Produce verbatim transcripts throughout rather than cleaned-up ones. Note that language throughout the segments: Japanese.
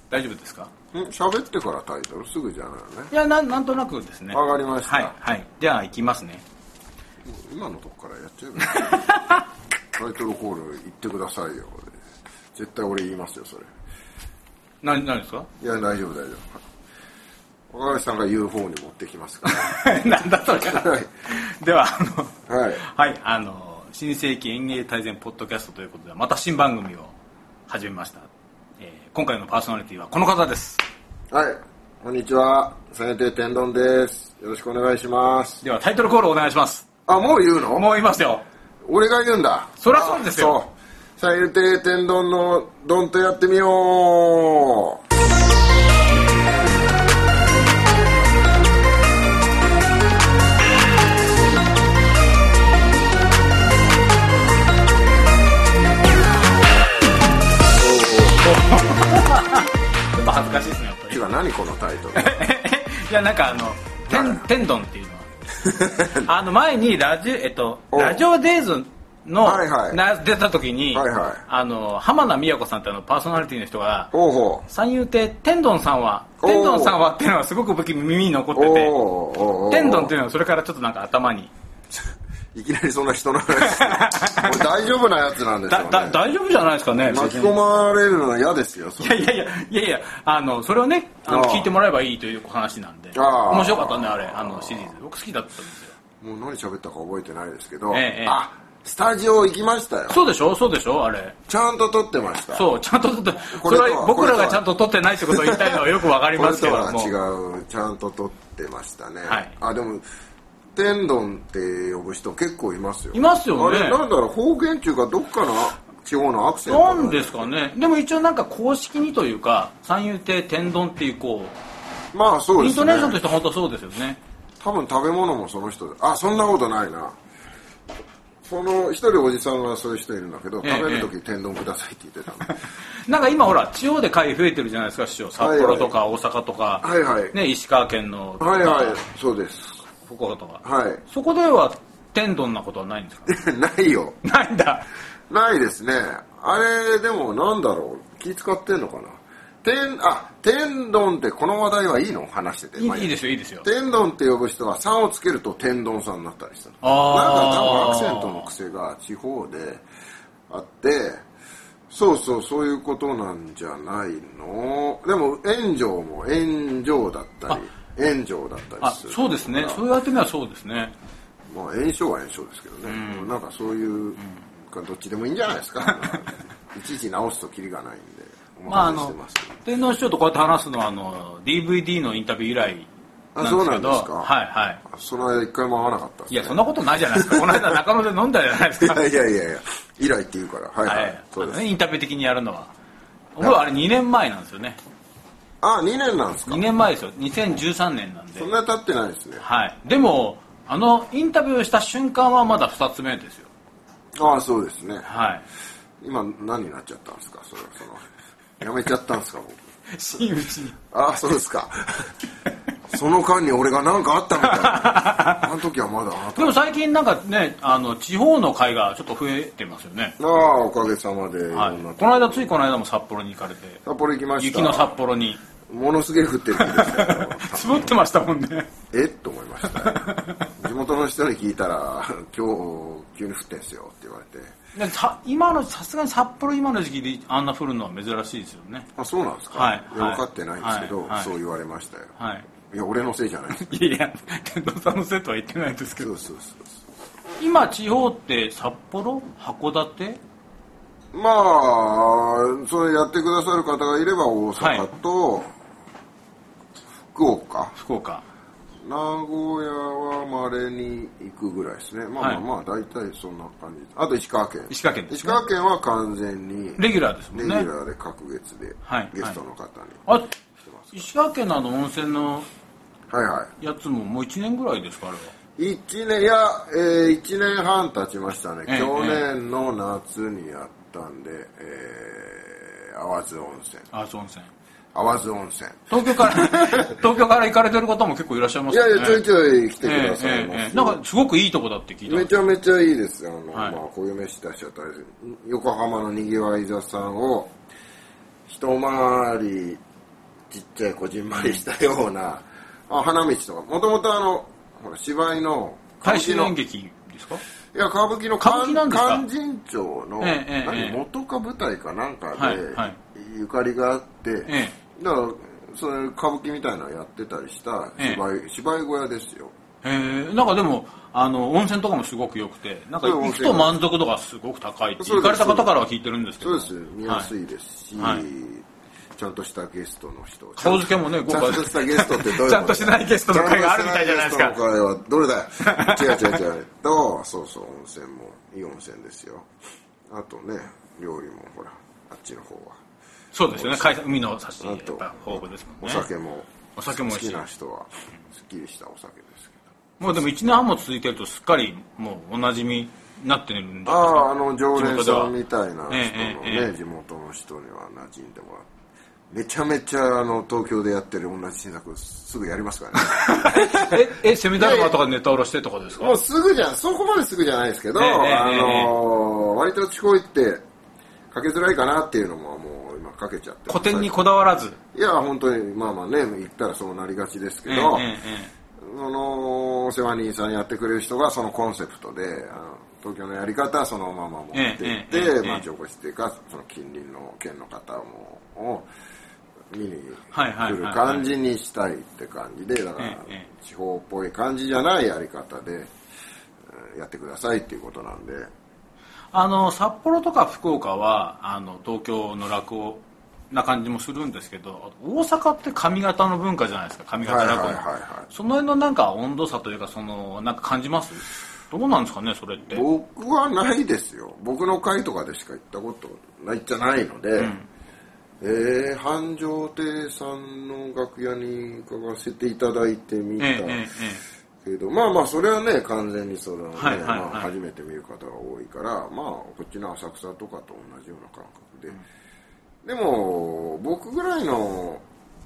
大丈夫ですか？ ん喋ってからタイトルすぐじゃないよね。 いや な, なんとなくですね。 わかりました。 はい、はい、じゃあ行きますね。 今のとこからやっちゃえばタイトルコール言ってくださいよ。絶対俺言いますよそれ。 何何ですか？ いや大丈夫大丈夫。若林さんが言う方に持ってきますからなんだそれではあのはい、 はい、あの新世紀演芸大全ポッドキャストということでまた新番組を始めました、えー、今回のパーソナリティはこの方です。 はい、こんにちは、三遊亭天丼です。よろしくお願いします。 ではタイトルコールお願いします。 あ、もう言うの？ もう言いますよ。 俺が言うんだ。 そりゃそうですよ。 三遊亭天丼のドンとやってみよう。 ちょっと恥ずかしいですねやっぱり。 違う、何このタイトルいやなんかあの天丼っていうのはあの前にラジ, えっとラジオデイズの、はいはい、出た時に、はいはい、あの浜名美和子さんってあのパーソナリティの人が三遊亭天丼さんは天丼さんはっていうのがすごく僕耳に残ってて、天丼っていうのはそれからちょっとなんか頭にいきなりそんな人の話俺大丈夫なやつなんでしょうね。 だ大丈夫じゃないですかね。 巻き込まれるのは嫌ですよ。 いやいやいやいやいやあのそれをねあの聞いてもらえばいいという話なんで面白かったねあれあのシリーズ僕好きだったんですよ。 もう何喋ったか覚えてないですけど、 ええ、 あスタジオ行きましたよ。 そうでしょそうでしょあれちゃんと撮ってました。 そうちゃんと撮ってそれは僕らがちゃんと撮ってないってことを言いたいのはよくわかりますけどもこれとは違うちゃんと撮ってましたね、はい、あでも天丼って呼ぶ人結構いますよ。 いますよね。 あれなんだろう方言っていうかどっかの地方のアクセントなんですかね。でも一応なんか公式にというか三遊亭天丼っていうこうまあそうですねイントネーションとして本当そうですよね。 多分食べ物もその人であそんなことないな。その一人おじさんはそういう人いるんだけど、ええ、食べる時天丼くださいって言ってたのなんか今ほら地方で会増えてるじゃないですか師匠。札幌とか大阪とか、 はいはいね、石川県のはいはいそうです福岡とか、 はい、 そこでは天丼なことはないんですか？ ないよ。 ないんだ。 ないですね。あれでもなんだろう気使ってんのかな。天あ天丼ってこの話題はいいの話してて。 いい、まあ、いいですよいいですよ。 天丼って呼ぶ人はさんをつけると天丼さんになったりする。 あなんか多分アクセントの癖が地方であってそうそうそういうことなんじゃないの。でも炎上も炎上だったり炎上だったりする。 あそうですね。そう言われてみればそうですね。 まあ炎症は炎症ですけどね、うん、なんかそういう、うん、どっちでもいいんじゃないですかいちいち直すとキリがないんでお任せしてます、まあ、あの天皇師匠とこうやって話すのはあの ディーブイディー のインタビュー以来なんですけど。あ、そうなんですか。はいはい。 その間一回も会わなかったです、ね、 いやそんなことないじゃないですかこの間中野で飲んだじゃないですかいやいやいやいや以来って言うからはいはい、はい、 そうです、ね、インタビュー的にやるのは僕はあれにねんまえなんですよね。 あ、にねんなんですか。 にねんまえですよ。にせんじゅうさんねんなんでそんな経ってないですね。 はい。でもあのインタビューした瞬間はまだふたつめですよ。 ああそうですね。 はい。 今何になっちゃったんですかそれそのやめちゃったんですか僕真打ちに。 ああそうですかその間に俺が何かあったみたいなあの時はまだあなたでも最近なんかねあの地方の会がちょっと増えてますよね。 ああおかげさまで、 はい、この間ついこの間も札幌に行かれて。 札幌行きました。 雪の札幌にものすげえ降ってる日でしたよ積もってましたもんね。 えっと思いました、ね、地元の人に聞いたら今日急に降ってんすよって言われてでさ今のさすがに札幌今の時期であんな降るのは珍しいですよね。 あそうなんですか。 はい、 いや分かってないんですけど、 はいはい、 そう言われましたよ。 はいいや俺のせいじゃないですいやいや天童さんのせいとは言ってないですけど。 そうそうそうそう今地方って札幌函館まあそれやってくださる方がいれば大阪と、はい、福岡福岡名古屋はまれに行くぐらいですね。まあまあまあ大体そんな感じ。あと石川県石川県です、ね、 石川県は完全にレギュラーですもんね。 レギュラーで各月でゲストの方に、 はいはい、あ石川県のあの温泉のはいはいやつももういちねんぐらいですかあれは。 いちねんいや、えー、いちねんはん経ちましたね、えー、去年の夏にやったんで、えー、淡津温泉淡津温泉淡津温泉東京から東京から行かれてる方も結構いらっしゃいますよね。 いやいやちょいちょい来てくださいます、えーえーえー、 なんかすごくいいとこだって聞いた。 めちゃめちゃいいですあの、 はい、 まあ、こういう飯出しちゃったり横浜のにぎわい座さんを一回りちっちゃいこじんまりしたような、あ花道とかもともとあのほら芝居の大衆演劇ですか？ いや歌舞伎の勧進帳の、 ええ、 何元か舞台かなんかで、はいはい、ゆかりがあって、ええ、だからそれ歌舞伎みたいなのやってたりした芝居、ええ、芝居小屋ですよ。 へえ、なんかでもあの温泉とかもすごく良くて、なんか行くと満足度がすごく高いって行かれた方からは聞いてるんですけど。 そうです、見やすいですし、はいはい、ちゃんとしたゲストの人、 顔付けもね、 ちゃんとしたゲストってどういうことちゃんとしないゲストの会があるみたいじゃないですか。 ちゃんとしないゲストの会はどれだよ違う違う違うと、そうそう、温泉もいい温泉ですよ。あとね、料理もほらあっちの方はそうですよね、海の幸やっぱ豊富ですもんね。 お酒もお酒も好きな人はすっきりしたお酒ですけど、もうでもいちねんはんも続いてるとすっかりもうおなじみになってるんですか？ ああ、あの常連さんみたいな人のね、ええええ、地元の人には馴染んでもらって、めちゃめちゃあの東京でやってる同じ新作すぐやりますからねええ、セミダルマとかネタ下ろしてとかですか？ もうすぐじゃん、そこまですぐじゃないですけど、ええ、あのー、割と地方行ってかけづらいかなっていうのももう今かけちゃって古典にこだわらず、 いや本当にまあまあね言ったらそうなりがちですけど、ええええ、そのお世話人さんやってくれる人がそのコンセプトで、あの東京のやり方はそのまま持っていって、ええええ、町おこしっていうかその近隣の県の方もを見に来る感じにしたいって感じで、だから地方っぽい感じじゃないやり方でやってくださいっていうことなんで、 あの札幌とか福岡はあの東京の落語な感じもするんですけど、大阪って上方の文化じゃないですか、上方落語、はいはいはいはい、その辺のなんか温度差というかそのなんか感じます？どうなんですかねそれって。 僕はないですよ。僕の会とかでしか行ったことないじゃないので、うん、えー、繁盛亭さんの楽屋に伺わせていただいてみた、ええええ、けどまあまあそれはね完全にそれはね、はいはいはい、まあ、初めて見る方が多いからまあこっちの浅草とかと同じような感覚で、うん、でも僕ぐらいの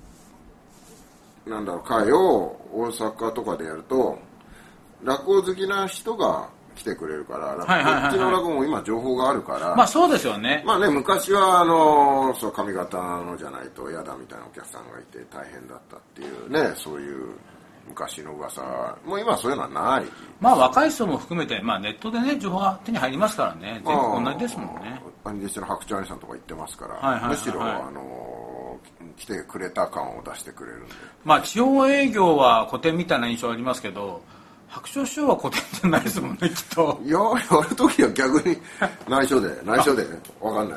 なんだろう会を大阪とかでやると落語好きな人が来てくれるから、はいはいはいはい、こっちの落語も今情報があるから、 まあそうですよね。 まあね、昔はあのそう上方のじゃないと嫌だみたいなお客さんがいて大変だったっていうね、そういう昔の噂、もう今そういうのはない。 まあ若い人も含めて、まあネットでね情報が手に入りますからね、全部同じですもんね。 兄弟子の白鳥兄さんとか言ってますから、はいはいはいはい、むしろあの来てくれた感を出してくれるんで。 まあ地方営業は古典みたいな印象ありますけど。白鳥師匠は古典じゃないですもんね、きっと。 いや、やるときは逆に内緒で、内緒で、わかんない。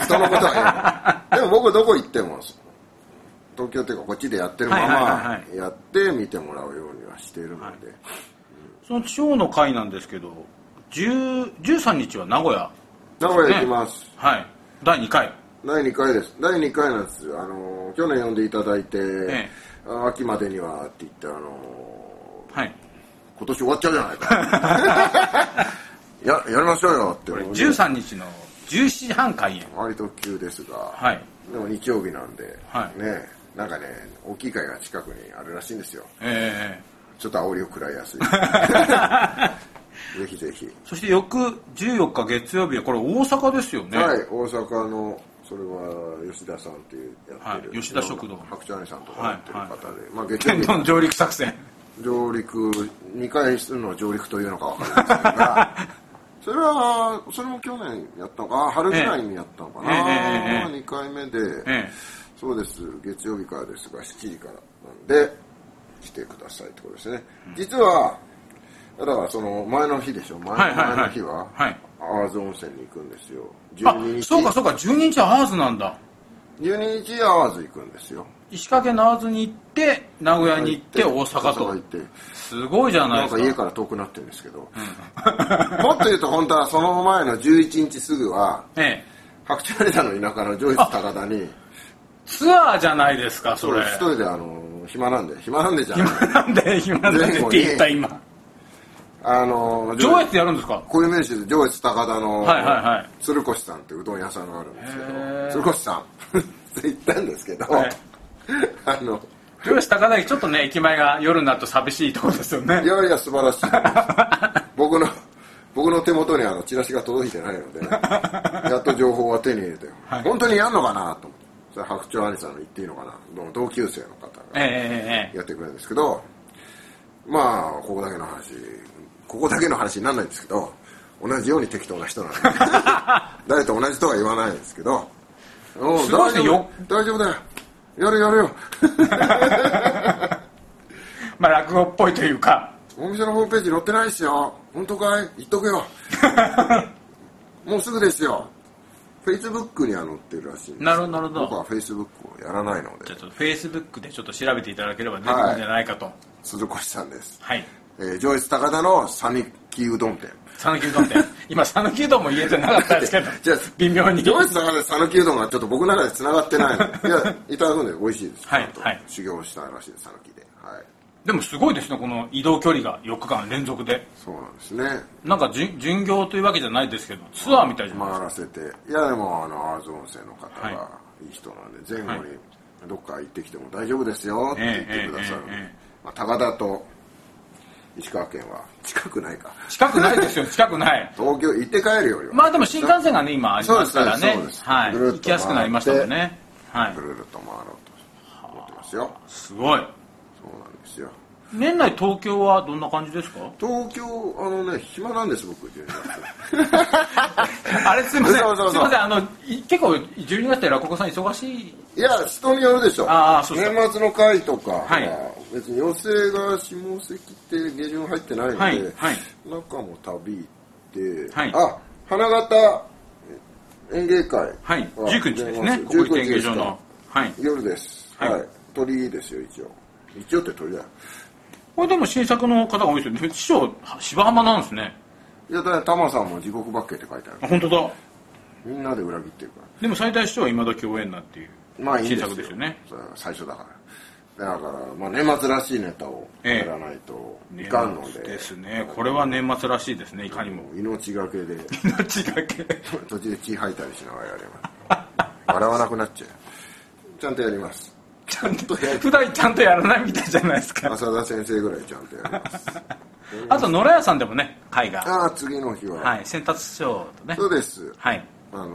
人のことは言えない。でも僕どこ行っても、東京っていうかこっちでやってるままやって見てもらうようにはしているので。はいはいはい、 うん、その地方の会なんですけど、じゅう、じゅうさんにちは名古屋、ね。 名古屋行きます。 はい。だいにかい。 だいにかいです。だいにかいなんですよ。あの、去年呼んでいただいて、ええ、秋までにはって言って、あの、はい。今年終わっちゃうじゃないかや, やりましょうよって、 ね、じゅうさんにちのじゅうしちじはん開演、 割と急ですが、 はい、 でも日曜日なんで、はい、ね、なんかね大きい会が近くにあるらしいんですよ、えー、ちょっと煽りを食らいやすいぜひぜひ。 そして翌じゅうよっか月曜日はこれ大阪ですよね。 はい、大阪のそれは吉田さんっていうやってる、 はい、吉田食堂白鳥兄さんとかやってる方で、はいはい、まあ月曜日天丼上陸作戦上陸にかいするのを上陸というのか分かりませんがそれはそれも去年やったのか春ぐらいにやったのかな、ええええ、にかいめで、ええ、そうです月曜日からですがしちじからなんで来てくださいってことですね、うん、実はだからその前の日でしょ 前,、はいはいはい、前の日は、はい、淡路温泉に行くんですよ。 じゅうににち、あ、そうかそうか、じゅうににちは淡路なんだ。 じゅうににち淡路行くんですよ。 石川県の淡路に行って名古屋に行って大阪と、すごいじゃないですか。 なんか家から遠くなってるんですけど、うん、もっと言うと本当はその前のじゅういちにちすぐは、ええ、白鳥兄さんの田舎の上越高田にツアーじゃないですか。それ一人であの暇なんで暇なんでじゃない暇なんで暇なんでって言った今あの上越やるんですか。 こういう名詞で上越高田の、はいはいはい、鶴越さんってうどん屋さんがあるんですけど、鶴越さんって言ったんですけど、はい、あの上越高田駅ちょっとね駅前が夜になると寂しいところですよね。 いやいや素晴らしい僕の僕の手元にあのチラシが届いてないのでやっと情報は手に入れて、はい、本当にやんのかなと思って、 白鳥兄さんの言っていいのかな、同級生の方がやってくれるんですけど、えー、まあここだけの話ここだけの話にならないんですけど、同じように適当な人なんで誰と同じとは言わないんですけど、おすごいですよ、 大丈夫だよ、やるやるよまあ落語っぽいというか、 お店のホームページ載ってないですよ、本当かい、言っとくよもうすぐですよ。フェイスブックには載ってるらしいんです。 なるほどなるほど。 僕はフェイスブックをやらないので、 じゃあちょっとフェイスブックでちょっと調べていただければ出てくるんじゃないかと、はい、 鈴越さんです。 はい、 えー、上越高田の讃岐うどん店。 讃岐うどん店今讃岐うどんも言えてなかったんですけどじゃあ微妙に上越高田で讃岐うどんがちょっと僕の中で繋がってないのでいやいただくんで美味しいです。 はい、はい、 修行したらしいです讃岐で。はい。 でもすごいですね、この移動距離がよっかかん連続で。 そうなんですね。 なんか巡業というわけじゃないですけどツアーみたいじゃない回らせて、いやでもあのアーズ温泉の方がいい人なんで、前後にどっか行ってきても大丈夫ですよって言ってくださる、えーまあ、高田と石川県は近くないか、 近くないですよ近くない東京行って帰るよりは、 まあでも新幹線がね今ありますからね、はい、 ぐるっと行きやすくなりましたもんね、はい、 ぐるるっと回ろうと思ってますよ。 すごい。 そうなんですよ。 年内東京はどんな感じですか？ 東京あのね暇なんです僕じゅうにあれすみませんそうそうそうすみません、あの結構じゅうにがつって落語さん忙しい。 いや人によるでしょ。 ああそうですか。 年末の会とか、 はい、 別に寄席が下関って下旬入ってないので、 はいはい、 中も旅行って、 はい、 あ花形演芸会、 はい、じゅうくにちですね、国立演芸場の、はい、 夜です、はいはい、鳥ですよ一応一応って鳥だよ。 これでも新作の方が多いですよね。師匠芝浜なんですね。 いやだからタマさんも地獄ばっけって書いてある。 あ本当だ。 みんなで裏切ってるから。 でも最大師匠は今だ共演なっていう新作ですよね。 まあいいんですよ最初だからだからまあ年末らしいネタをやらないといかんので、 ええ、ですね。これは年末らしいですね。いかにも命がけで命がけ途中で血吐いたりしながらやれます笑わなくなっちゃう。ちゃんとやります。 ちゃんと普段ちゃんとやらないみたいじゃないですか。 浅田先生ぐらいちゃんとやりますあと野良屋さんでもね会がああ次の日ははい先達師匠とね。 そうです。 はいあのー、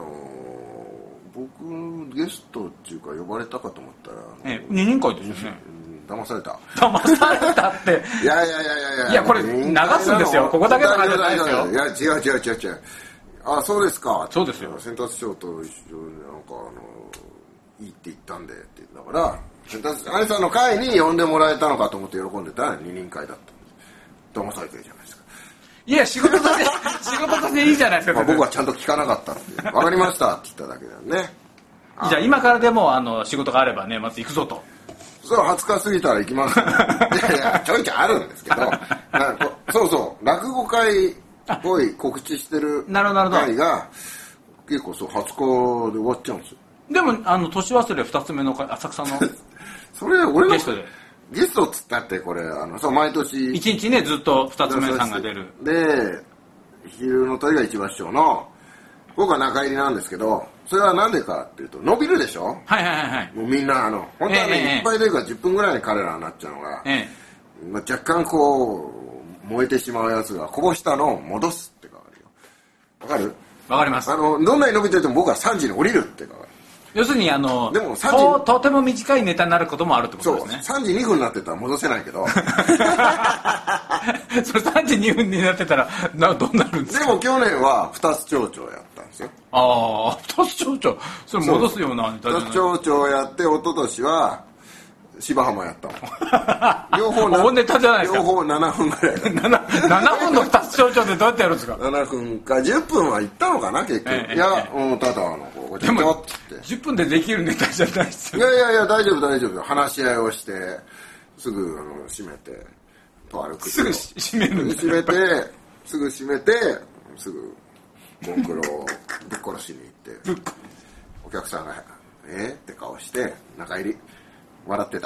僕ゲストっていうか呼ばれたかと思ったら、 ええ、二人会ですよね。 騙された騙されたっていやいやいやいやいやいやこれ流すんですよ。ここだけの話じゃないですよ。 いや違う違う違う違う。あそうですか。 そうですよ。 先達師匠と一緒になんかあのいいって言ったんでって言ったから先達兄さんの会に呼んでもらえたのかと思って喜んでたら二人会だったんです。騙されてるじゃないですか。 いや仕事として仕事としていいじゃないですか。 まあ僕はちゃんと聞かなかったって分かりましたって言っただけだよね。 じゃあ今からでもあの仕事があればねまず行くぞと。 そうはつか過ぎたら行きます、ね、いやいやちょいちょいあるんですけどなんかそうそう落語会っぽい告知してる会が結構そうはつかで終わっちゃうんですよ。 でもあの年忘れふたつめの浅草のそれ俺のゲストでゲストっつったってこれあのそう毎年いちにちねずっとふたつめさんが出るで昼の鳥が一番師匠の僕は中入りなんですけどそれはなんでかっていうと伸びるでしょ。 はいはいはい。 もうみんなあの本当はね、えー、いっぱい出るからじゅっぷんぐらいに彼らになっちゃうのが、えーまあ、若干こう燃えてしまうやつがこぼしたのを戻すってかかるよ。わかる？ わかります。 あのどんなに伸びてても僕はさんじに降りるってかかる。 要するにあのでもさんじと, とても短いネタになることもあるってことですね。 そうさんじにふんになってたら戻せないけどそれさんじにふんになってたらなどうなるんですか。 でも去年はふたつ町長やったんですよ。 ああふたつ町長それ戻すようなネタじゃない。 ふたつ町長やって一昨年は芝浜やったの両方大ネタじゃないですか。 両方ななふんぐらい 7, ななふんのふたつ町長でどうやってやるんですか。 ななふんかじゅっぷんは行ったのかな結局、ええ、いや、ええ、うん、ただあのこでもじゅっぷんでできるネタじゃないですよ。いやいやいや大丈夫大丈夫話し合いをしてすぐあの閉めてと歩くすぐ閉めるんだ閉めてすぐ閉めてすぐボンクロをぶっ殺しに行ってお客さんが「えー?」って顔して中入り笑ってた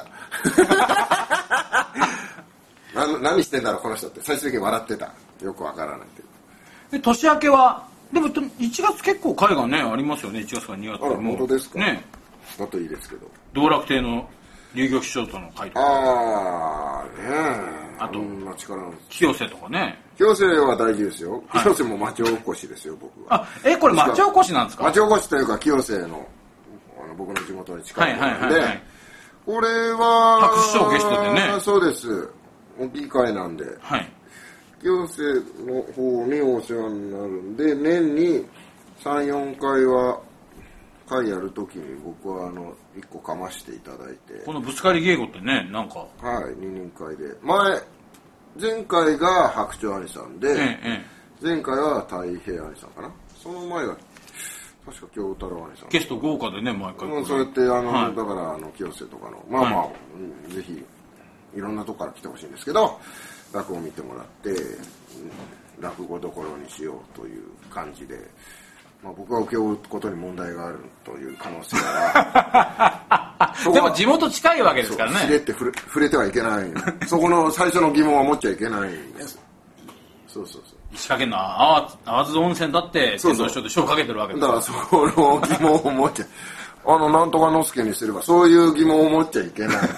何, 何してんだろうこの人って最終的に笑ってた。よくわからないけどで年明けはでもいちがつ結構会がねありますよね。いちがつからにがつあら本当ですかね。 だといいですけど道楽亭の龍玉師匠との会とかああねえあと力清瀬とかね。 清瀬は大事ですよ、はい、清瀬も町おこしですよ僕は。 あえこれ町おこしなんですか。 町おこしというか清瀬の僕の地元に近いので、はいはいはいはい、これは初師匠ゲストでね。 そうです。大きい会なんで、はい、行政の方にお世話になるんで、年にさん、よんかいは会やるときに僕はあのいっこかましていただいて、 このぶつかり稽古ってね、なんかはい、ににん会で、前前回が白鳥兄さんで、ええ、前回は太平兄さんかな、その前が確か京太郎兄さん、 ゲスト豪華でね、毎回、 うん、そうやってあの、はい、だからあの清瀬とかのまあまあ、はい、ぜひいろんなとこから来てほしいんですけど、落語を見てもらって、うん、落語どころにしようという感じで、まあ、僕が請け負うことに問題があるという可能性がでも地元近いわけですからね。 しれって触れ、触れてはいけないそこの最初の疑問は持っちゃいけないんです。そうそうそう、 石川県の淡津温泉だって天童師匠で賞をかけてるわけですから、だからそこの疑問を持っちゃあのなんとかのすけにすればそういう疑問を持っちゃいけない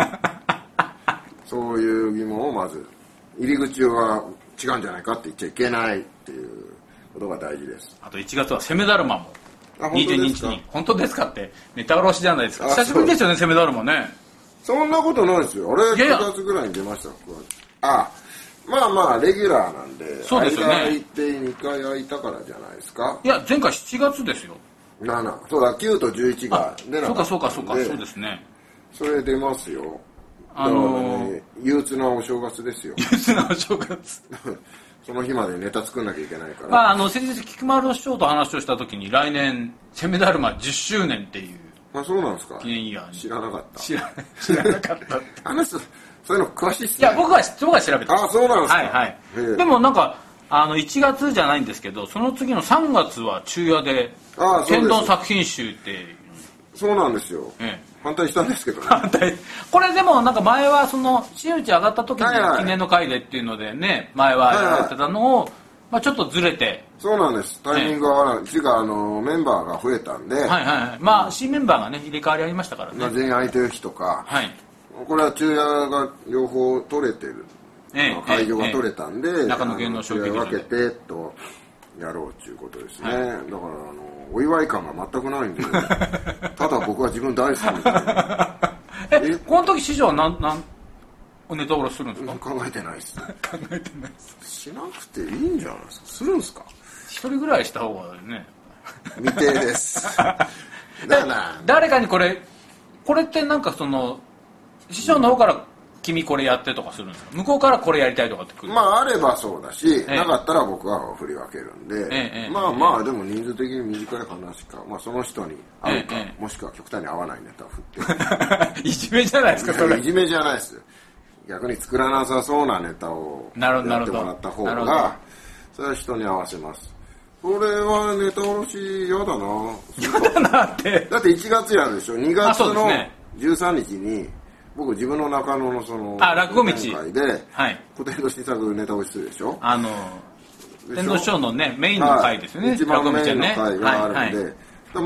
そういう疑問をまず入り口は違うんじゃないかって言っちゃいけないっていうことが大事です。 あといちがつは攻めだるまもにじゅうににちに。本当ですかってネタ卸しじゃないですか。久しぶりですよね、攻めだるまね。 そんなことないですよ。あれくがつぐらいに出ました。あ、まあまあレギュラーなんで、 そうですよね、 間空いてにかい空いたからじゃないですか。 いや前回しちがつですよ。 なな、そうだ、きゅうとじゅういちが出なかった。 そうかそうかそうか、そうですね。 それ出ますよ。あのー、ね、憂鬱なお正月ですよ。 憂鬱なお正月その日までネタ作んなきゃいけないから。 まあ、あの先日菊丸師匠と話をした時に来年攻めだるまじゅっしゅうねんっていう、 まあ、そうなんですか。 記念イヤーに知らなかった。 知ら知らなかったあの人そういうの詳しいっすね。 いや僕は僕は調べてああ、そうなんですか。 はいはい。でもなんかあのいちがつじゃないんですけど、その次のさんがつは昼夜で天童作品集っていう。 そうなんですよ、ええ、反対したんですけどね。 反対。これでもなんか前はその真打ち上がった時に記念の会でっていうのでね、前はやってたのを、まあ、ちょっとずれて。 そうなんです。タイミングが合わない。うちがあのメンバーが増えたんで、はいはいはい、まあ新メンバーがね入れ替わりありましたからね。 全員空いてる日とか、 はい、 これは昼夜が両方取れてる、ええ、会場が取れたんで、ええ、 中野芸能小劇場で分けてとやろうっていうことですね、はい、だからあのお祝い感が全くないんでただ僕は自分大好きみたいなえこの時師匠は何何ネタおろしするんですか。 考えてないです考えてないですしなくていいんじゃないですか。するんですか。 一人ぐらいした方がね未定ですだから誰かにこれこれってなんかその師匠の方から君これやってとかするんですか。向こうからこれやりたいとかってくる。 まああればそうだし、ええ、なかったら僕は振り分けるんで、ええ、まあまあ、え、でも人数的に短い話か、まあ、その人に合うか、もしくは極端に合わないネタを振っていじめじゃないですかそれ。 いじめじゃないです。逆に作らなさそうなネタをやってもらった方がそれは人に合わせます。これはネタおろし嫌だな。 嫌だなってだっていちがつやるでしょ。にがつのじゅうさんにちに僕自分の中野のそのあ落語道会で、はい、古典と新作ネタをするでしょ。 あの天童師匠のねメインの会ですよね、はい、 一番メインの会があるんで、はいはい、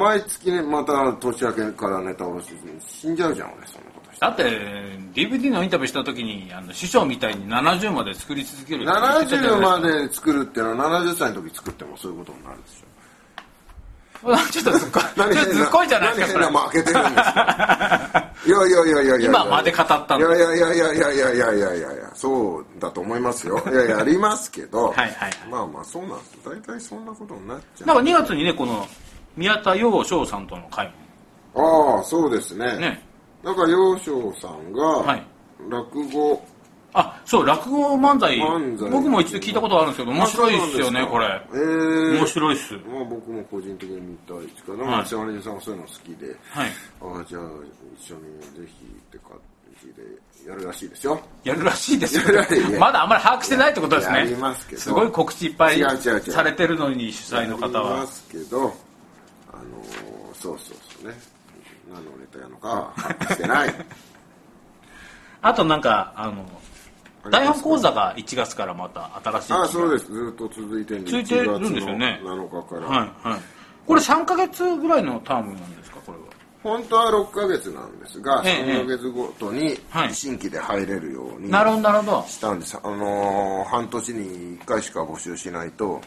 毎月ねまた年明けからネタをし死んじゃうじゃん俺そんなことして。 だって ディーブイディー のインタビューした時にあの師匠みたいにななじゅうまで作り続けるってななじゅうまで作るっていうのはななじゅっさいの時作ってもそういうことになるでしょ。 ちょっとずっこいずっこいじゃないですか。 何変な負けてるんですかいやいやいやいやいや今まで語ったんいやいやいやいやいやいやいやいやいやいやそうだと思いますよ。いやいやありますけどはいはい、はい、まあまあそうなんです。大体そんなことになっちゃう。 なんかにがつにねこの宮田陽翔さんとの会もああそうですね。ねだから陽翔さんが落語、 あ、そう落語漫才僕も一度聞いたことがあるんですけど面白いですよねこれ。えー、面白いっす。 まあ僕も個人的に見たいですから、はい、瀬羽根さんはそういうの好きで、はい、ああじゃあ一緒にぜひって感じでやるらしいですよ。 やるらしいですよ。まだあんまり把握してないってことですね。 やりますけどすごい告知いっぱいされてるのに主催の方は。 やりますけど、あのそうそうそうね。何のネタやるのか把握してない。 あとなんかあの。台本講座がいちがつからまた新しい。 ああそうです。ずっと続いてるんで続いてるんですよね。 なのかから。 はいはい。これさんかげつぐらいのタームなんですかこれは。 本当はろっかげつなんですが、ええ、さんかげつごとに新規で入れるようにしたんです。あのー、半年にいっかいしか募集しないと、ええ、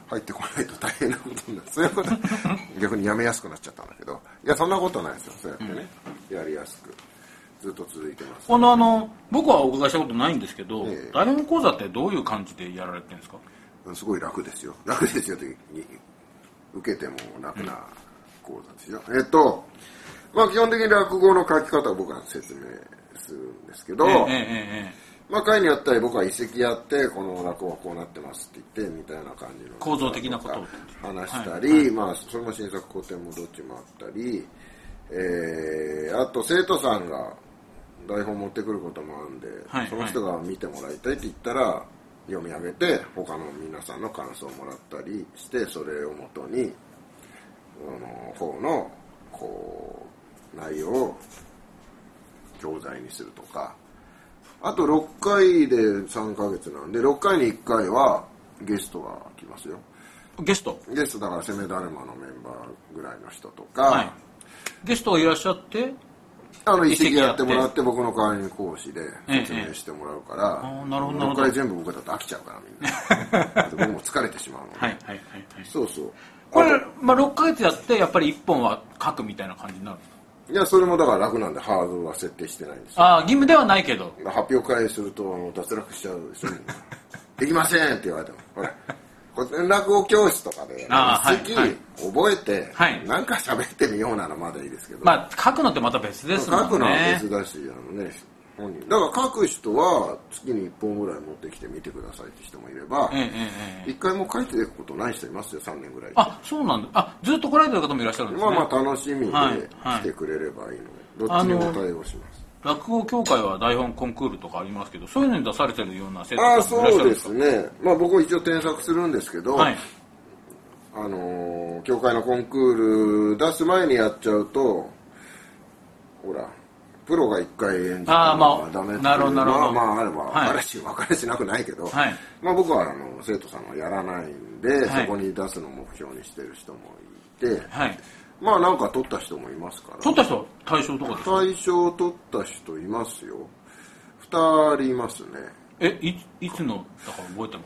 入ってこないと大変なことになる。そういうこと逆にやめやすくなっちゃったんだけど、いやそんなことないですよ。そうやってね、うん、やりやすくずっと続いてます。 このあの僕はお伺いしたことないんですけど、えー、台本講座ってどういう感じでやられてるんですか？ すごい楽ですよ。楽ですよって受けても楽な講座ですよ。うん、えっとまあ基本的に落語の書き方を僕は説明するんですけど、えーえーえーまあ、会によったり僕は一席やってこの落語はこうなってますって言ってみたいな感じの構造的なことを話したり、はいはい、まあそれも新作古典もどっちもあったり、えー、あと生徒さんが台本持ってくることもあるんで、はいはい、その人が見てもらいたいって言ったら読み上げて他の皆さんの感想をもらったりしてそれをもとにあの方のこう内容を教材にするとか。あとろっかいでさんかげつなんでろっかいにいっかいはゲストが来ますよ。 ゲストゲストだから攻めだるまのメンバーぐらいの人とか、はい、 ゲストがいらっしゃってあの一席やってもらって僕の代わりに講師で説明してもらうから、 ええ、なるほどろっかい全部僕だと飽きちゃうからみんな僕も疲れてしまうのではいはいはい、はい、 そうそうこれ、まあ、ろっかげつやってやっぱりいっぽんは書くみたいな感じになるんですか？ いやそれもだから楽なんでハードルは設定してないんですよ。 ああ義務ではないけど発表会すると脱落しちゃうでしょできませんって言われてもほら落語教室とかで一席覚えて何か喋ってみようならまだいいですけど、 まあ書くのってまた別ですもんね。 書くのは別だしあのね本人だから書く人は月にいっぽんぐらい持ってきてみてくださいって人もいれば、ええええ、いっかいも書いていくことない人いますよさんねんぐらい。 あそうなんだ。あずっと来られてる方もいらっしゃるんですね。 まあまあ楽しみで来てくれればいいので、はいはい、どっちにも対応します。 落語協会は台本コンクールとかありますけどそういうのに出されてるような生徒さんもいらっしゃるんですか？ あそうですね。まあ僕も一応添削するんですけど、はい、あの協会のコンクール出す前にやっちゃうとほらプロが一回演じたらダメっていうのはまあまああれば分かるし分かるしなくないけど、はい、まあ僕はあの生徒さんはやらないんで、はい、そこに出すのを目標にしてる人もいて、はい、まあなんか取った人もいますから。 取った人大賞とかですか？ 大賞取った人いますよ。ふたりいますね。 え い, いつのだから覚えてます？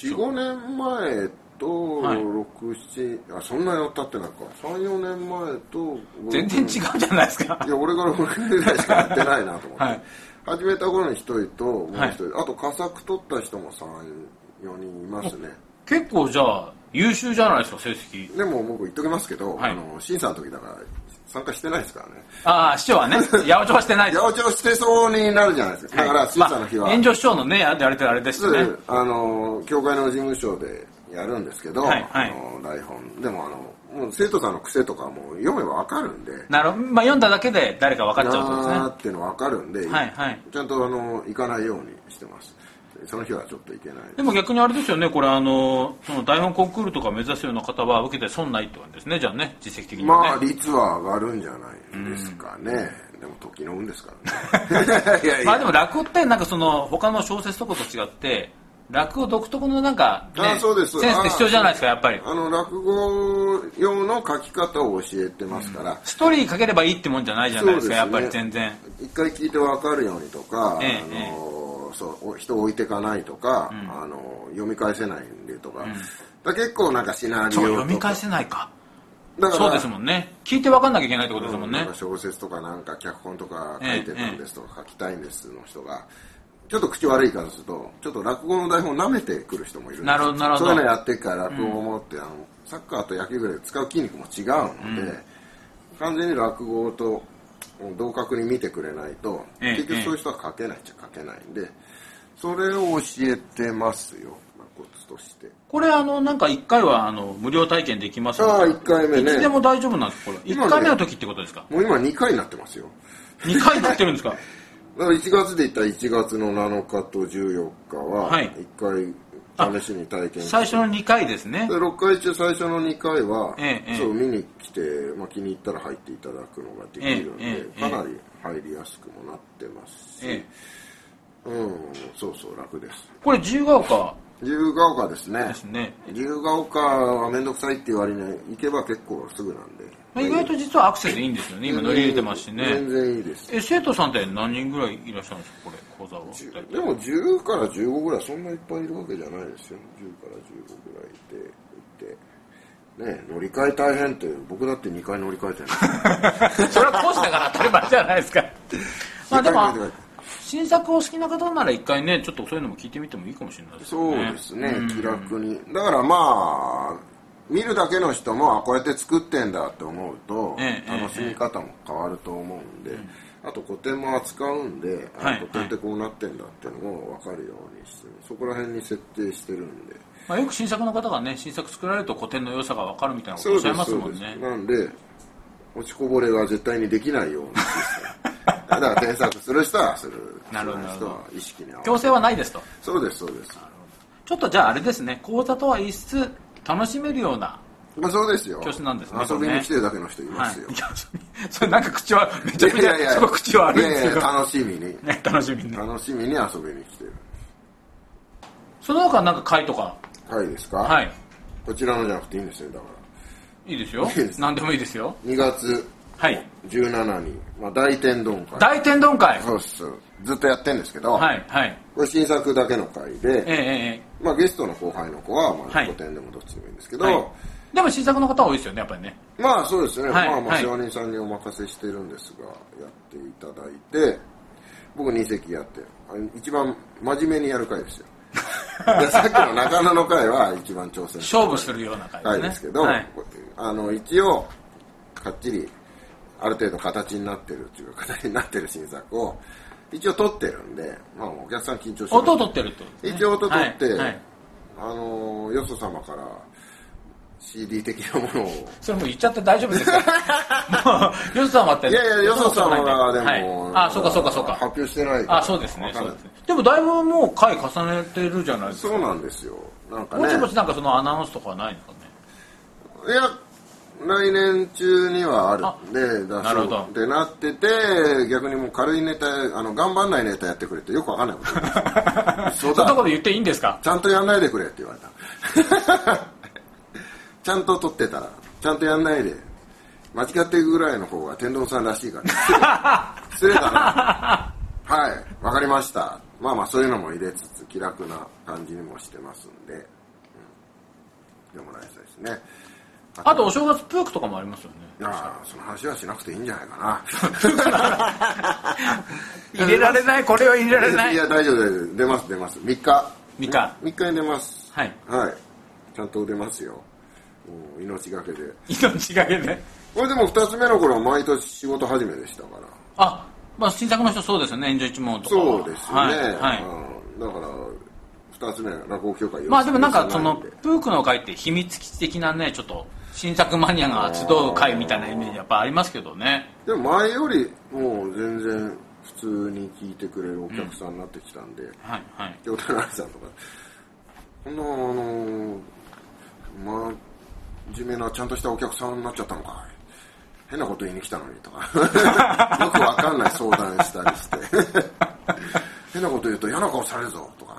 よん,ご 年前とろく、なな、あそんなに経ってないかさん、よねんまえと全然違うじゃないですか。 いや俺がろくねんぐらいしかやってないなと思って、はい、始めた頃にひとりともうひとり、はい、あと佳作取った人もさん、よにんいますね。 結構じゃあ優秀じゃないですか成績。 でも僕言っときますけど、はい、あの審査の時だから参加してないですからね。 ああ市長はね八百長はしてない。 八百長してそうになるじゃないですか。だから審査の日は、 まあ、炎上市長のねやられてるあれですね。 あの協会の事務所でやるんですけど、はいはい、あの台本でもあのもう生徒さんの癖とかも読めば分かるんで。 なるほど、まあ、読んだだけで誰か分かっちゃうとですね。 なーっていうの分かるんで、はいはい、ちゃんとあの行かないようにしてます。その日はちょっといけない。 でも逆にあれですよね、これあのその台本コンクールとか目指すような方は受けて損ないって感じですね。じゃあね実績的にはね。 まあ率は上がるんじゃないですかね。うん、でも時の運ですからね。いやいやまあでも落語ってなんかその他の小説とかと違って落語独特のなんか、ね、 あそうですセンスって必要じゃないですかやっぱり。 あの落語用の書き方を教えてますから、うん、 ストーリー書ければいいってもんじゃないじゃないですか。そうですね、やっぱり全然一回聞いて分かるようにとか、ええ、あのそう人を置いてかないとか、うん、あの読み返せないんでとか、うん、だ結構なんかシナリオとか読み返せないかだからそうですもんね。聞いて分かんなきゃいけないってことですもんね。 うん、なんか小説とかなんか脚本とか書いてたんですとか、ええ、書きたいんですの人がちょっと口悪いからするとちょっと落語の台本を舐めてくる人もいるんです。 なるほどなるほど。 そういうのやってから落語を持って、うん、あのサッカーと野球ぐらい使う筋肉も違うので、うん、完全に落語と同格に見てくれないと、ええ、結局そういう人は書けないっちゃ書けないんで、それを教えてますよ、コツとして。 これあのなんかいっかいはあの無料体験できますので。 ああいっかいめね。 いつでも大丈夫なんですこれ。いっかいめの時ってことですか。 ね、もう今にかいになってますよ。 にかいになってるんですか。 だからいちがつで言ったらいちがつのなのかとじゅうよっかはいっかい試しに体験して、 最初のにかいですね。 でろっかい中最初のにかいは、ええ、そう見に来て、まあ、気に入ったら入っていただくのができるので、ええ、かなり入りやすくもなってますし、ええ、うん、そうそう楽です。 これ自由が丘自由が丘ですね。 ですね。 自由が丘は面倒くさいって言われね、行けば結構すぐなんで。 まあ、意外と実はアクセスいいんですよね。今乗り入れてますしね。 全然いいです。 え、生徒さんって何人ぐらいいらっしゃるんですか、これ、講座は。 でもじゅうからじゅうごぐらい、そんないっぱいいるわけじゃないですよ。じゅうからじゅうごぐらいでいて。ね、乗り換え大変って、僕だってにかい乗り換えてるそれは講師だから当たり前じゃないですか。まあでも、新作を好きな方なら一回ね、ちょっとそういうのも聞いてみてもいいかもしれないですね。 そうですね、気楽に。だからまあ、見るだけの人も、あ、こうやって作ってんだって思うと、ええ、楽しみ方も変わると思うんで、ええ、あと古典も扱うんで、あ、はい、古典ってこうなってんだっていうのも分かるようにして、そこら辺に設定してるんで。 まあ、よく新作の方がね、新作作られると古典の良さが分かるみたいなことをおっしゃいますもんね。 なんで、落ちこぼれが絶対にできないようにだから添削する人はする。 なるほど。 人は意識に合わせる。 強制はないですと。 そうです、そうです。 ちょっとじゃああれですね、講座とは一室楽しめるような。 まあそうですよ。 教室なんですね。 遊びに来てるだけの人いますよ。はい、 それなんか口はめちゃくちゃすごい口は悪いんですけど。 いやいや楽しみに、 ね、楽しみに。 楽しみに遊びに来てる。 その他なんか会とか。 会ですか？ はい。 こちらのじゃなくていいんですよ、だから。 いいですよ。いいです。何でもいいですよ。 にがつじゅうしちにち、まあ大天丼会。 大天丼会。 そうそう。ずっとやってるんですけど。 はいはい。 これ新作だけの会で。 ええええ。 まあゲストの後輩の子はまあ古典でもどっちでもいいんですけど。はいはい、 でも新作の方は多いですよね、やっぱりね。 まあそうですね。はい、まあまあ世話人さんにお任せしてるんですが、やっていただいて、僕に席やって、一番真面目にやる会ですよ。でさっきの中野の会は一番挑戦勝負するような会ですね。 ですけど、はい、あの一応かっちりある程度形になってるっていうか形になってる新作を一応撮ってるんで、まあお客さん緊張してます。 音を撮ってるってことですね。 一応音撮って、はいはい、あのよそ様から シーディー 的なものをそれもう言っちゃって大丈夫ですか？もうよそ様って、 いやいやよそ様がでも、 はい、あそうかそうかそうか発表してないから。 あそうですねそうですね。でもだいぶもう回重ねてるじゃないですか。 そうなんですよ。なんかね。 もちもちなんかそのアナウンスとかはないんですかね。 いや来年中にはあるんで、だなるほどってなってて、逆にもう軽いネタ、あの頑張んないネタやってくれってよくわかんないこと言うんですよ。そんなこと言っていいんですか？ ちゃんとやんないでくれって言われた。ちゃんと撮ってたら、ちゃんとやんないで、間違っていくぐらいの方が天丼さんらしいから、失礼だな。はい、わかりました。まあまあそういうのも入れつつ、気楽な感じにもしてますんで、うん、でもないですね。 あと、あとお正月プークとかもありますよね。 いやその話はしなくていいんじゃないかな。入れられない、これは入れられない。 いや、大丈夫、大丈夫。出ます、出ます。みっか。 みっか。 みっかに出ます。 はい。 はい。ちゃんと出ますよ。もう命がけで。 命がけで。 これでもふたつめの頃は毎年仕事始めでしたから。 あ、まあ新作の人そうですよね、炎上一門とか。 そうですよね。はい。はい、だから、二つ目、落語協会。 まあでもなんかその、プークの会って秘密基地的なね、ちょっと、新作マニアが集う会みたいなイメージやっぱありますけどね。 でも前よりもう全然普通に聞いてくれるお客さんになってきたんで、うん、はいはい。京田成さんとか、こんなあの、まあ、真面目なちゃんとしたお客さんになっちゃったのか。変なこと言いに来たのにとかよくわかんない相談したりして変なこと言うと嫌な顔されるぞとか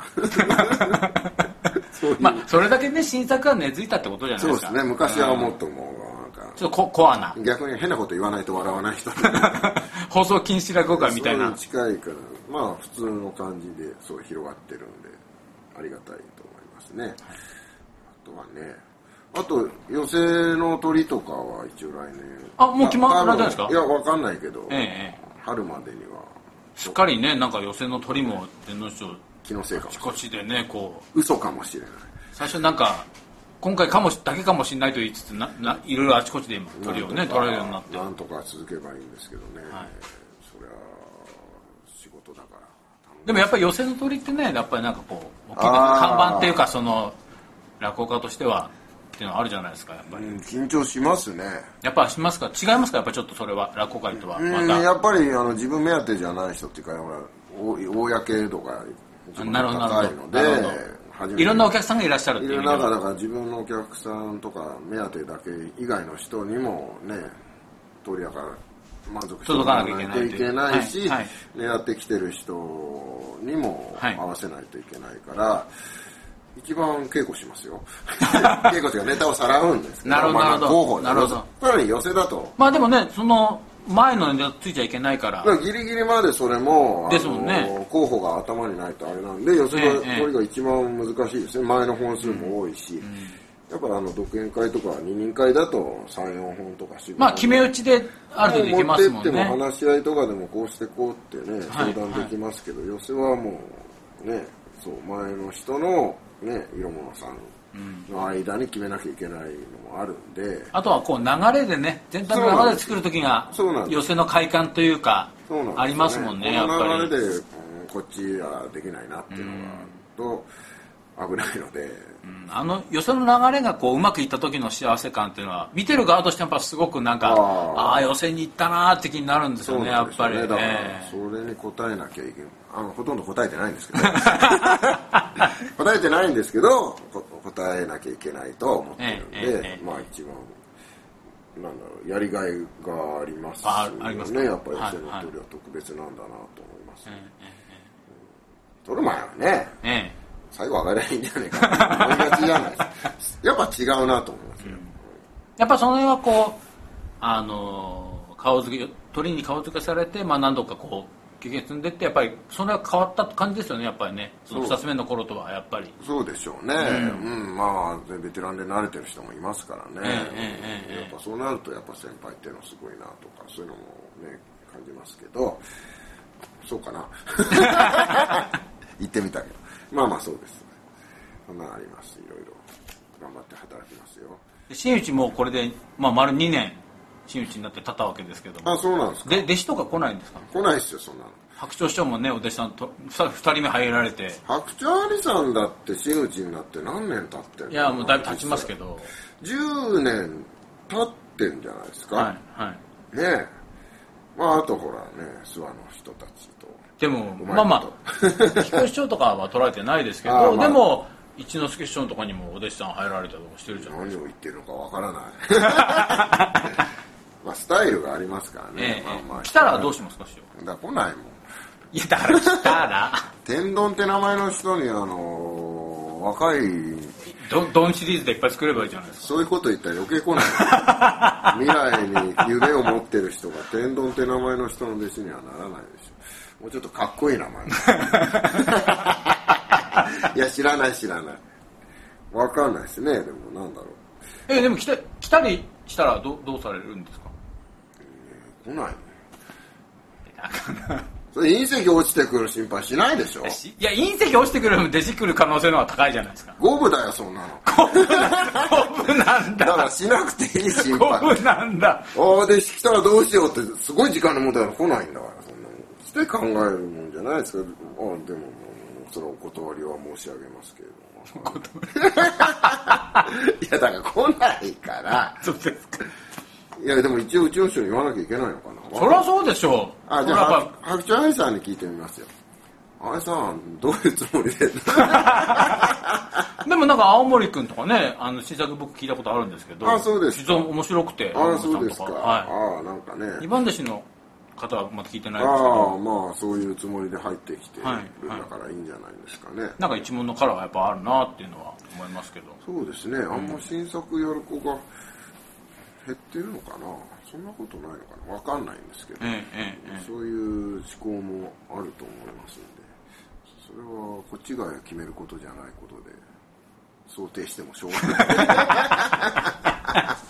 そういうまあそれだけね新作が根付いたってことじゃないですか。 そうですね。昔はもっともうなんかちょっとココアな逆に変なこと言わないと笑わない人放送禁止落語会みたいな。 そう近いからまあ普通の感じでそう広がってるんでありがたいと思いますね、はい、あとはねあと寄席の鳥とかは一応来年あもう決まったんですか。 いやわかんないけど、 ええ、 春までにはしっかりねなんか寄席の鳥も天皇師匠気のせいかもしれない。 あちこちでねこう嘘かもしれない。 最初なんか今回かもだけかもしれないと言いつつなないろいろあちこちで鳥をね取れるようになってなんとか続けばいいんですけどね、はい、そりゃ仕事だからでもやっぱり寄席の鳥ってねやっぱりなんかこう看板っていうかその落語家としてはっていうのはあるじゃないですかやっぱり、うん、 緊張しますね。 やっぱしますか違いますかやっぱりちょっとそれは落語界とはまた、 うん、やっぱりあの自分目当てじゃない人っていうか公度が一番高いのでいろんなお客さんがいらっしゃるっていういろんなだから自分のお客さんとか目当てだけ以外の人にもね通りやから満足してもらわないといけないし、はいはい、狙ってきてる人にも合わせないといけないから、 一番稽古しますよ。稽古というかネタをさらうんですけど。 なるほど、なるほど。候補なるほど。さらに寄せだと。 まあでもね、その、前のネタついちゃいけないから。 からギリギリまでそれも、 ですもんね。 候補が頭にないとあれなんで、寄せが、これが一番難しいですね。前の本数も多いし。うんうん、やっぱあの、独演会とか二人会だとさん、よんほんとかしまあ決め打ちである程度いけますもんね。 持ってっても話し合いとかでもこうしてこうってね、相談できますけど、はいはい、寄せはもう、ね、そう、前の人の、ね、色物さんの間に決めなきゃいけないのもあるんで、 あとはこう流れでね、全体の流れで作る時が寄せの快感というかありますもんね、やっぱり。 この流れで、うん、こっちはできないなっていうのがと危ないので、 うん、あの寄せの流れがこううまくいった時の幸せ感っていうのは見てる側としてやっぱすごくなんか、ああ寄せに行ったなーって気になるんですよね、やっぱり。 だからそれに応えなきゃいけない。あのほとんど答えてないんですけど答えてないんですけど答えなきゃいけないと思ってるんで、ええええ、まあ一番なんだろうやりがいがありますよね。 ありますね、やっぱり寄せの取りは特別なんだなと思います、ね、はいはい、取る前はね、ええ、最後上がればいいんじゃないかな思いがちじゃないですかやっぱ違うなと思います、ね、うん、 やっぱその辺はこうあの顔付け鳥に顔付けされて、まあ、何度かこう経験積んでってやっぱりそれは変わった感じですよね、やっぱりね、そのふたつめの頃とはやっぱりそうでしょうね、うん、うん、まあベテランで慣れてる人もいますからね、ええええ、やっぱそうなるとやっぱ先輩っていうのはすごいなとかそういうのもね感じますけど、そうかな言ってみたけど、まあまあそうです、そんなあります、いろいろ頑張って働きますよ。 真打ちもこれで、まあ、丸にねん真打ちになって立ったわけですけども。 あ、そうなんですか。 で弟子とか来ないんですか。 来ないですよ、そんなの。 白鳥師匠もねお弟子さんとふたりめ入られて。 白鳥兄さんだって真打ちになって何年経ってんの。 いやもうだいぶ経ちますけどじゅうねん経ってんじゃないですか。 はいはい。 ねえ、まああとほらね諏訪の人たちとでもまあまあ彦師匠とかは取られてないですけど、まあ、でも一之輔師匠のとかにもお弟子さん入られたりとかしてるじゃないですか。 何を言ってるのかわからないまあスタイルがありますからね、 ええ、 まあまあ、 来たらどうしますか師匠。 だから来ないもん。 いやだから来たら天丼って名前の人にあの若いどドンシリーズでいっぱい作ればいいじゃないですか。 そういうこと言ったら余計来ない未来に夢を持ってる人が天丼って名前の人の弟子にはならないでしょ。もうちょっとかっこいい名前いや知らない知らないわかんないですね。でもなんだろう。 えでも来た来たりしたらどどうされるんですか。 えー、来ないの。それ隕石落ちてくる心配しないでしょ。いや隕石落ちてくる弟子来る可能性の方が高いじゃないですか。 五分だよそんなの。 五分五分なんだ。 だからしなくていい心配。 五分なんだ。 ああ弟子来たらどうしようってすごい時間の問題が来ないんだからそんなの。来て考えるもんじゃないですか。あでもそのお断りは申し上げますけれども。いやだから来ないから。 そうですか。 いやでも一応うちの人に言わなきゃいけないのかな。 そりゃそうでしょう。 あじゃあ白鳥兄さんに聞いてみますよ。兄さんどういうつもりででもなんか青森くんとかねあの新作僕聞いたことあるんですけど。 あそうです実は面白くて。 あそうですか。 はい、 あなんかね二番弟子の方はまだ聞いてないですけど。 ああまあそういうつもりで入ってきてるんだからいいんじゃないですかね、はいはい、 なんか一門のカラーはやっぱあるなっていうのは思いますけど。 そうですね。あんま新作やる子が減ってるのかな。そんなことないのかな。わかんないんですけど、ええええ、そういう思考もあると思いますんで、それはこっちが決めることじゃないことで想定してもしょうがない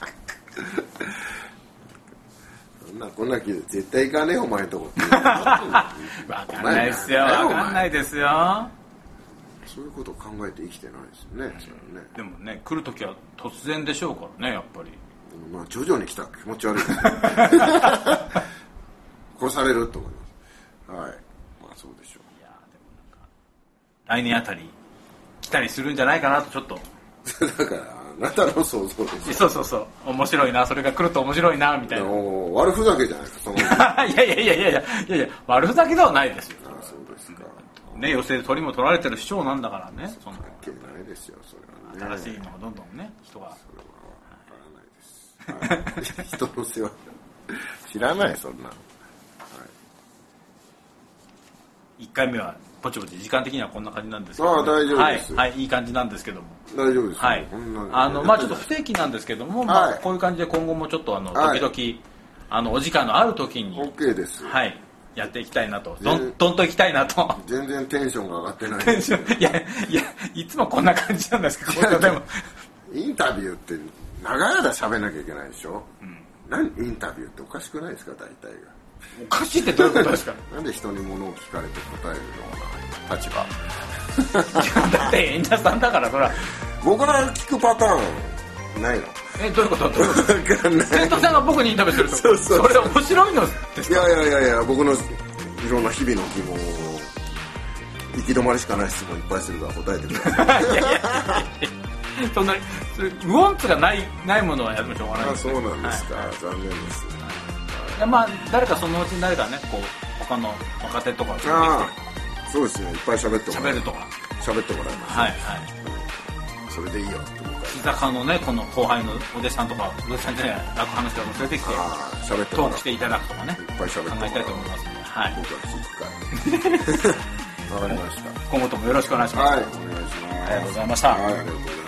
そんなこんな気で絶対行かねえお前んとこってわかんないですよ。わかんないですよ。 そういうことを考えて生きてないですよね。それはね。 でもね来るときは突然でしょうからねやっぱり。 まあ徐々に来たら気持ち悪いです殺されると思います。はい。まあそうでしょう。いやでもなんか来年あたり来たりするんじゃないかなとちょっと。 だからあなたの想像です。 そうそうそう面白いなそれが来ると面白いなみたいな。 悪ふざけじゃないですかその。いやいやいやいやいやいやいや悪ふざけではないですよ。 あそうですか。 ね寄席で鳥も取られてる師匠なんだからね。 そんなわけないですよそれはね。新しいのがどんどんね人が。 人の世話知らないそんな、はい、いっかいめはぼちぼち時間的にはこんな感じなんですけど、 ね、ああ大丈夫です、 はい、はい、いい感じなんですけども大丈夫です、 はい、あのまあちょっと不定期なんですけども、はい、まあ、こういう感じで今後もちょっとあの時々、はい、あのお時間のある時に OK です、 はい、やっていきたいなとどんどんといきたいなと全然テンションが上がってないテンションいやいやいつもこんな感じなんですけどでもインタビューって長々喋んなきゃいけないでしょ、うん、何インタビューっておかしくないですか大体がおかしいってどういうことですかなんで人に物を聞かれて答えるような立場だって演者さんだからそら僕ら聞くパターンないのえどういうことどういうこと生徒さんが僕にインタビューするとそうそうそれ面白いのですかいやいやいやいや僕のいろんな日々の疑問を行き止まりしかない質問いっぱいするから答えてくださいいやいやいやそんなウォンツがないないものはやってもしょうがないですね。あ、そうなんですか、はい、残念です、 いやまあ誰かそのうちに誰かねこう他の若手とかあそうですねいっぱい喋ってもら喋るとか喋ってもらいます、ね、 はいはいそれでいいよって僕は居酒屋のねこの後輩のお弟子さんとかお弟子さんじゃない落語話とかも連れてきて喋ってトークしていただくとかねいっぱい喋って考えたいと思いますので、はい、 僕は聞くからわかりました今後ともよろしくお願いします。 はいお願いします。 ありがとうございました。 はいありがとうございました。